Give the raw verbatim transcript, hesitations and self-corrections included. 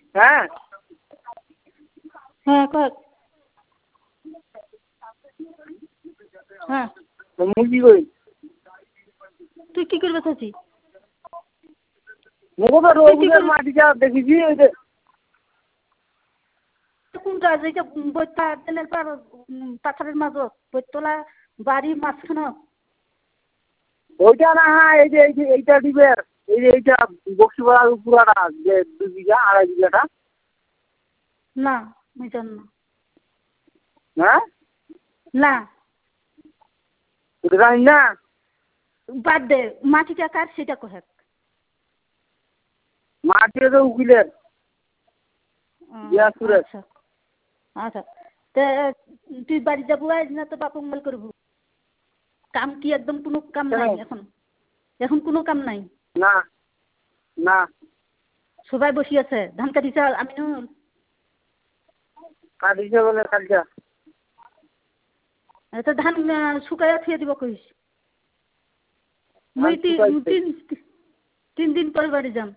হ্যাঁ হ্যাঁ কর হ্যাঁ মুই কি করি তুই কি করবে চাচ্ছি মুখো তো রোগুলের মাটিটা দেখেছি ওই যে কোনটা যেটা বইটা তেলের পার পাথরের মাজত বইতলা বাড়ির মাঝখানে ওইটা না হ্যাঁ এই যে এই যে এইটা দিবে এই যে এইটা বক্সিপাড়ার পুরাটা যে দুই বিঘা আড়াই বিঘাটা না বুঝলাম না হ্যাঁ না ওটা জানি না বাদ দে মাটিটা কার সেটা কহেক মাটি তো উকিলের দিনাজপুরের আচ্ছা আচ্ছা তে তুই বাড়ি যাবো আজ না তো বাপ মঙ্গল করবো কাম কি একদম কোনো কাম নাই এখন এখন কোনো কাম নাই না না সবাই বসে আছে ধান কাটিছে আমিনুল কাটিছে বলে কালকে তো ধান শুকাইয়া থুয়ে দিব কইস মুই তিন তিন তিন দিন পরে বাড়ি যাম